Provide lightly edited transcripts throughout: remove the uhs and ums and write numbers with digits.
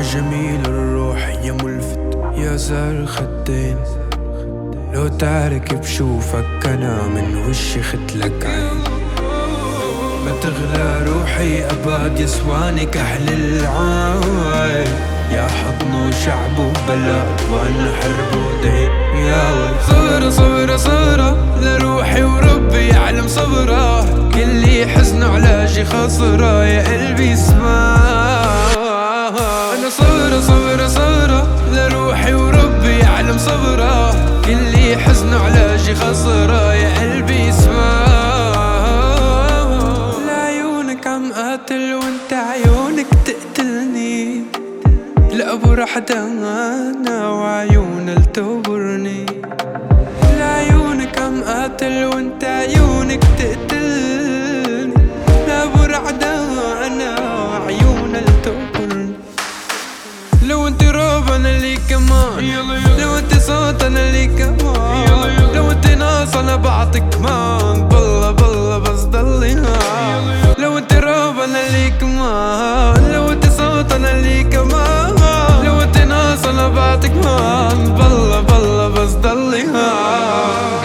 جميل الروح يا ملفت يا زار خدين، لو تعرك بشوفك أنا من وشي ختلك عين. ما تغلى روحي أباد يسواني كحل العاين، يا حضن وشعب وبلاد وأنا حرب ودين يا ولد. صبرة صبرة صبرة لروحي وربي يعلم صبرة، كل حزن علاجي خسرة يا قلبي اسمع. أنا صبرة صبرة صبرة لروحي وربي يعلم صبرة، كل حزن علاجي خسرة يا قلبي اسمع. لعيونك عم قاتل وانت عيونك تقتلني، لأبو رحدانا وعيون لتوبرني. لعيونك عم قاتل وانت عيونك تقتلني، لأبو رحدانا وعيون لتوبرني. لو انت راب انا لي كمان، لو انت صوت انا لي كمان، لو انت ناس انا بعطيك كمان، بالله بالله بس ضلي هان. لو انت راب انا لي كمان، لو انت صوت انا لي كمان، لو انت ناس انا بعطيك كمان، بالله بالله بس ضلي هان.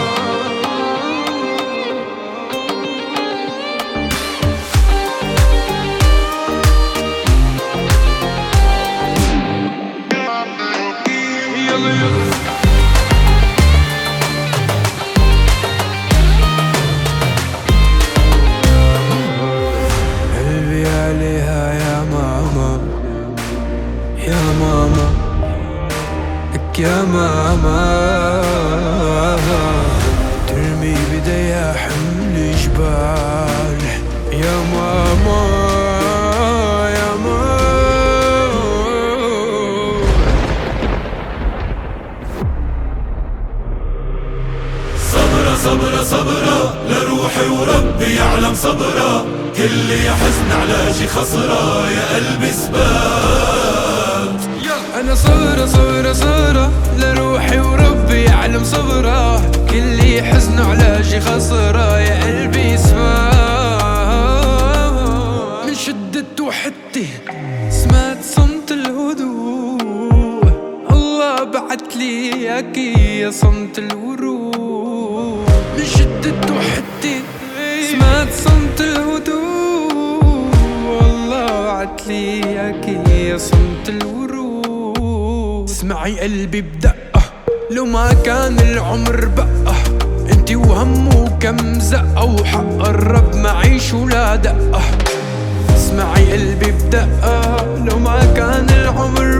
قلبي عليها يا ماما يا ماما لك يا ماما، ترمي بديها حمل جبال يا ماما يا ماما. صبرة صبرة صبرة لروحي وربي يعلم صبرة، كل يا حزن علاجي خسرة يا قلبي سبات. أنا صبرة صبرة صبرة لروحي وربي يعلم صبرة، كل حزن علاجي خسرة يا قلبي سمع. من شدة وحدتي سمعت صمت الهدوء، الله بعت لي اياكي يا صمت الورود. من شدة وحدتي سمعت صمت الهدوء، الله بعت لي اياكي يا صمت الورود. اسمعي قلبي بدقة لو ما كان العمر بقى، انتي وهمه كم زقة وحق الرب معيش ولا دقة. اسمعي قلبي بدقة لو ما كان العمر